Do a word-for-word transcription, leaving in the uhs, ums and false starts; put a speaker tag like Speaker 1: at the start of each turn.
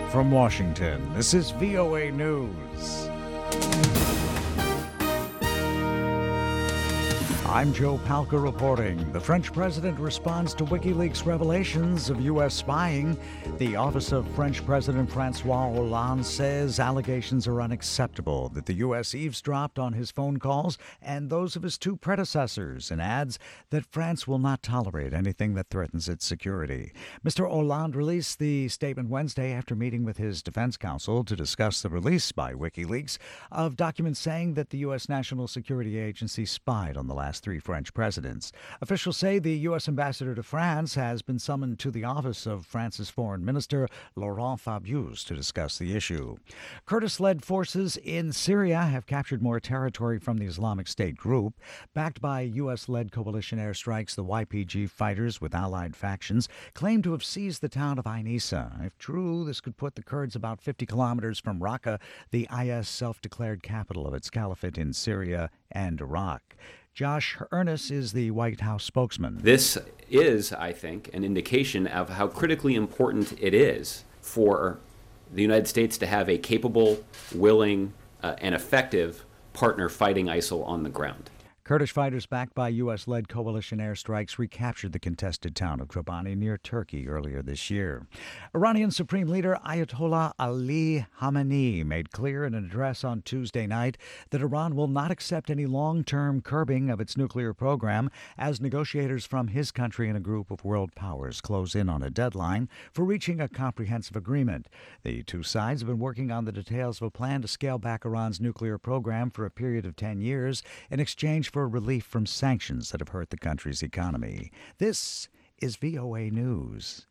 Speaker 1: From Washington, this is V O A News. I'm Joe Palca reporting. The French president responds to WikiLeaks revelations of U S spying. The office of French President Francois Hollande says allegations are unacceptable that the U S eavesdropped on his phone calls and those of his two predecessors, and adds that France will not tolerate anything that threatens its security. Mister Hollande released the statement Wednesday after meeting with his defense counsel to discuss the release by WikiLeaks of documents saying that the U S National Security Agency spied on the last three French presidents. Officials say the U S ambassador to France has been summoned to the office of France's foreign minister, Laurent Fabius, to discuss the issue. Kurdish-led forces in Syria have captured more territory from the Islamic State group. Backed by U S-led coalition airstrikes, the Y P G fighters with allied factions claim to have seized the town of Ain Issa. If true, this could put the Kurds about fifty kilometers from Raqqa, the I S self-declared capital of its caliphate in Syria and Iraq. Josh Earnest is the White House spokesman.
Speaker 2: This is, I think, an indication of how critically important it is for the United States to have a capable, willing, uh, and effective partner fighting ISIL on the ground.
Speaker 1: Kurdish fighters backed by U S-led coalition airstrikes recaptured the contested town of Kobani near Turkey earlier this year. Iranian Supreme Leader Ayatollah Ali Khamenei made clear in an address on Tuesday night that Iran will not accept any long-term curbing of its nuclear program as negotiators from his country and a group of world powers close in on a deadline for reaching a comprehensive agreement. The two sides have been working on the details of a plan to scale back Iran's nuclear program for a period of ten years in exchange for relief from sanctions that have hurt the country's economy. This is V O A News.